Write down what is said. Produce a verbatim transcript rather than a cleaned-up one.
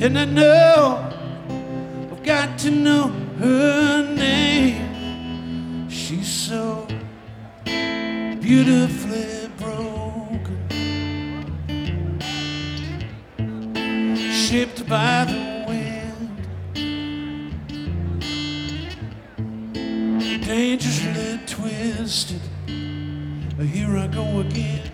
And I know I've got to know her name. She's so beautifully broken, shaped by the wind, dangerously twisted. Here I go again.